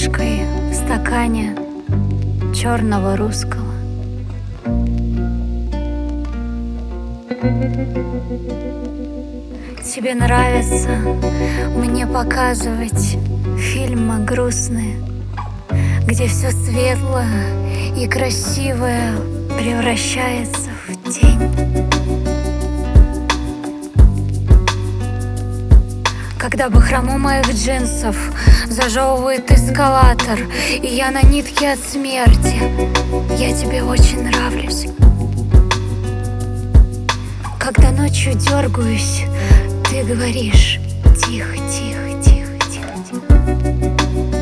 ложкой в стакане черного русского. Тебе нравится мне показывать фильмы грустные, где все светлое и красивое превращается в тень. Когда бахрому моих джинсов зажевывает эскалатор, и я на нитке от смерти, я тебе очень нравлюсь. Когда ночью дергаюсь, ты говоришь: тихо, тихо, тихо, тихо, тихо.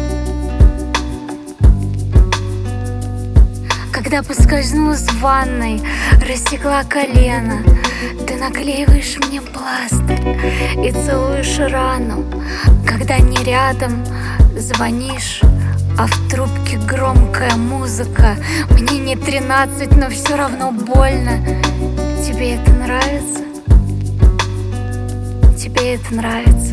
Когда поскользнулась в ванной, рассекла колено, ты наклеиваешь мне пластырь и целуешь рану. Когда не рядом, звонишь, а в трубке громкая музыка. Мне не 13, но все равно больно. Тебе это нравится? Тебе это нравится?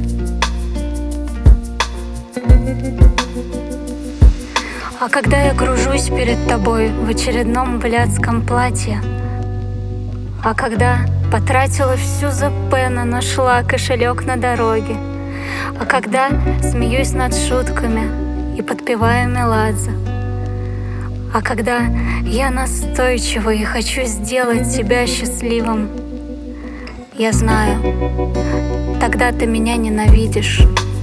А когда я кружусь перед тобой в очередном блядском платье, а когда потратила всю ЗП, но нашла кошелек на дороге, а когда смеюсь над шутками и подпеваю Меладзе, а когда я настойчива и хочу сделать тебя счастливым, я знаю, тогда ты меня ненавидишь.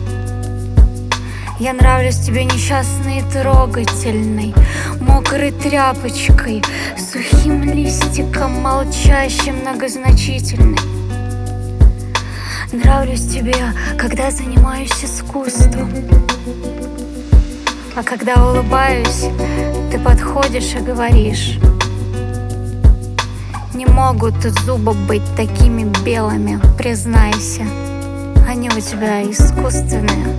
Я нравлюсь тебе несчастной и трогательной, мокрой тряпочкой, сухим листиком, молчащей, многозначительной. Нравлюсь тебе, когда занимаюсь искусством, а когда улыбаюсь, ты подходишь и говоришь: не могут зубы быть такими белыми, признайся, они у тебя искусственные.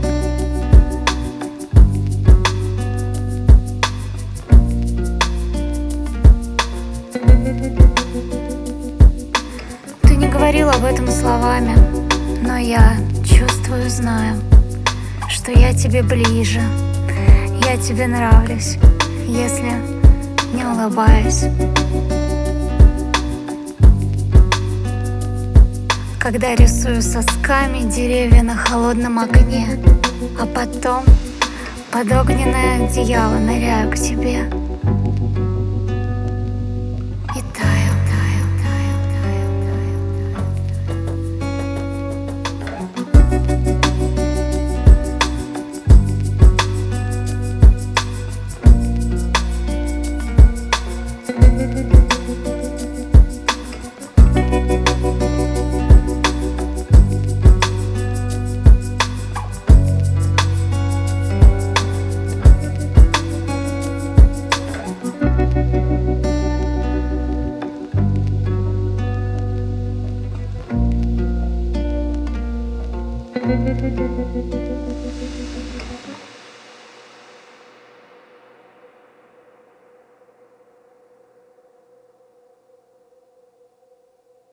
Ты не говорил об этом словами, но я чувствую, знаю, что я тебе ближе, я тебе нравлюсь, если не улыбаюсь. Когда рисую сосками деревья на холодном окне, а потом под огненное одеяло ныряю к тебе и таю, таю, таю, таю, таю.